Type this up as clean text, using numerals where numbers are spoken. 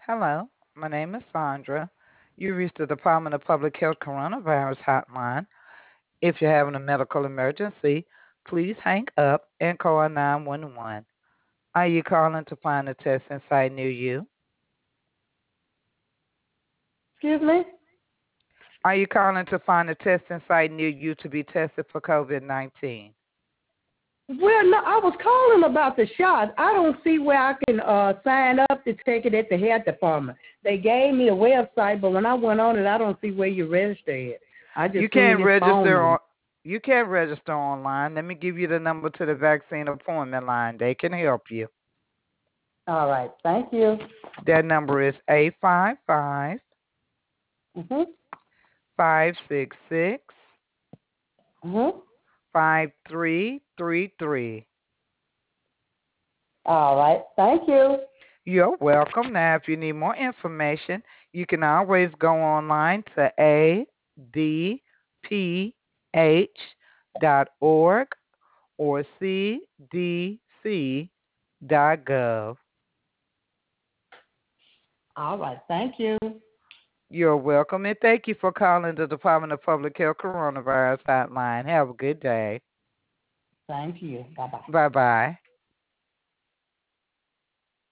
Hello, my name is Sandra. You reached the Department of Public Health Coronavirus Hotline. If you're having a medical emergency, please hang up and call 911. Are you calling to find a testing site near you? Excuse me? Are you calling to find a testing site near you to be tested for COVID-19? Well, no, I was calling about the shots. I don't see where I can sign up to take it at the health department. They gave me a website, but when I went on it, I don't see where you register it. I You just seen can't this phone register number. on you can't register online. Let me give you the number to the vaccine appointment line. They can help you. All right, thank you. Their number is 855 Mhm. 566 Mhm. 5333. All right, thank you. You're welcome. Now, if you need more information, you can always go online to adph.org or cdc.gov. All right, thank you. You're welcome, and thank you for calling the Department of Public Health Coronavirus Hotline. Have a good day. Thank you. Bye bye. Bye bye.